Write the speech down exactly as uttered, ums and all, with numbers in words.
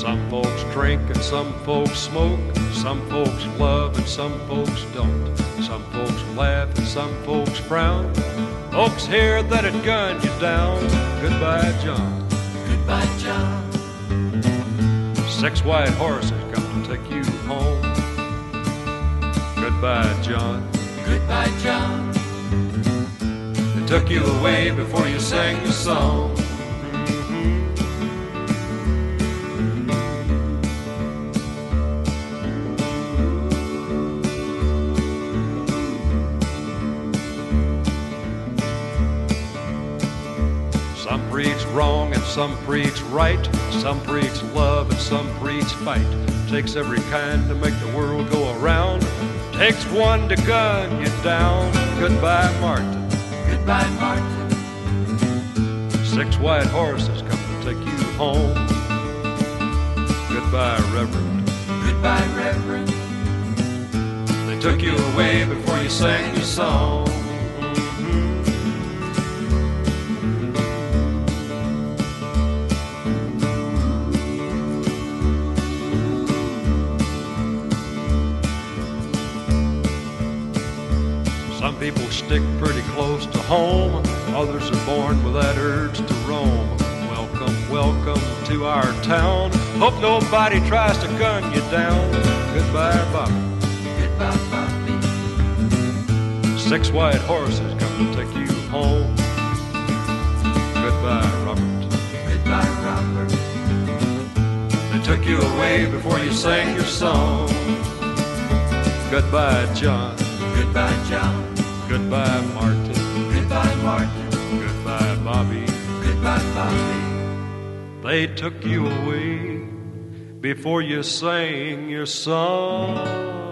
Some folks drink and some folks smoke. Some folks love and some folks don't. Some folks laugh and some folks frown. Folks hear that it gunned you down. Goodbye, John. Goodbye, John. Six white horses come to take you home. Goodbye, John. Goodbye, John. They took you away before you sang the song. Some preach wrong and some preach right. Some preach love and some preach fight. Takes every kind to make the world go around. Takes one to gun you down. Goodbye, Martin. Goodbye, Martin. Six white horses come to take you home. Goodbye, Reverend. Goodbye, Reverend. They took you away before you sang your song. Some people stick pretty close to home. Others are born with that urge to roam. Welcome, welcome to our town. Hope nobody tries to gun you down. Goodbye, Bobby. Goodbye, Bobby. Six white horses come to take you home. Goodbye, Robert. Goodbye, Robert. They took you away before you sang your song. Goodbye, John. Goodbye, John. Goodbye, Martin. Goodbye, Martin. Goodbye, Bobby. Goodbye, Bobby. They took you away before you sang your song.